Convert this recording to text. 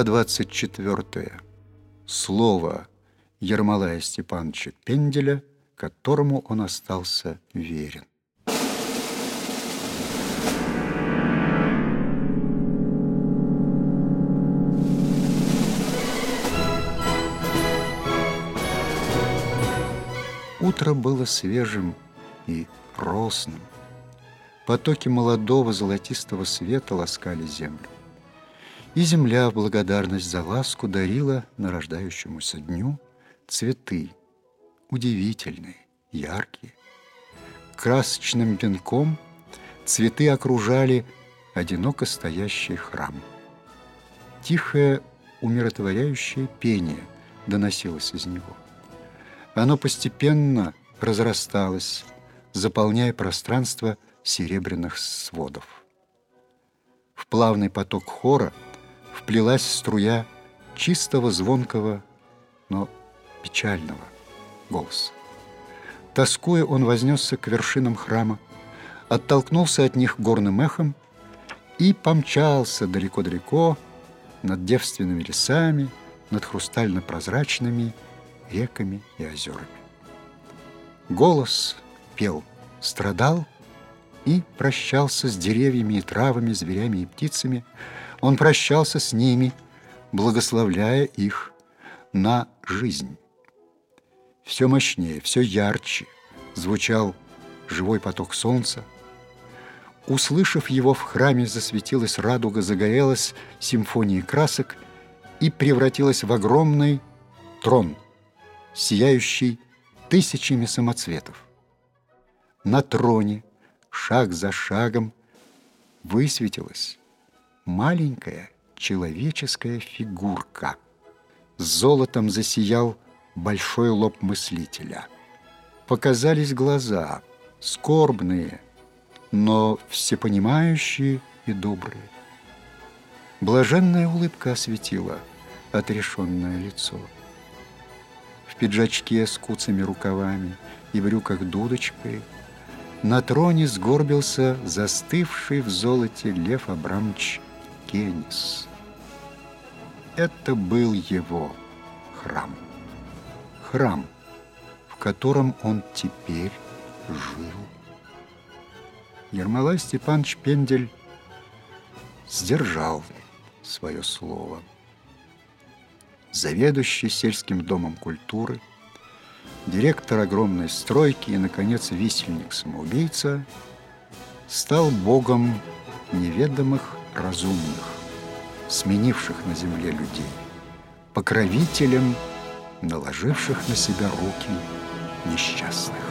Глава 24. Слово Ермолая Степановича Пенделя, которому он остался верен. Утро было свежим и росным. Потоки молодого золотистого света ласкали землю. И земля в благодарность за ласку дарила нарождающемуся дню цветы, удивительные, яркие. Красочным венком цветы окружали одиноко стоящий храм. Тихое, умиротворяющее пение доносилось из него. Оно постепенно разрасталось, заполняя пространство серебряных сводов. В плавный поток хора вплелась струя чистого, звонкого, но печального голоса. Тоскуя, он вознесся к вершинам храма, оттолкнулся от них горным эхом и помчался далеко-далеко над девственными лесами, над хрустально-прозрачными реками и озерами. Голос пел, страдал и прощался с деревьями и травами, зверями и птицами. Он прощался с ними, благословляя их на жизнь. Все мощнее, все ярче звучал живой поток солнца. Услышав его, в храме засветилась радуга, загорелась симфонией красок и превратилась в огромный трон, сияющий тысячами самоцветов. На троне шаг за шагом высветилась маленькая человеческая фигурка. С золотом засиял большой лоб мыслителя. Показались глаза, скорбные, но всепонимающие и добрые. Блаженная улыбка осветила отрешенное лицо. В пиджачке с куцами рукавами и брюках дудочкой на троне сгорбился застывший в золоте Лев Абрамович Кенис. Это был его храм. Храм, в котором он теперь жил. Ермолай Степанович Пендель сдержал свое слово. Заведующий сельским домом культуры, директор огромной стройки и, наконец, висельник-самоубийца стал богом неведомых разумных, сменивших на земле людей, покровителем наложивших на себя руки несчастных.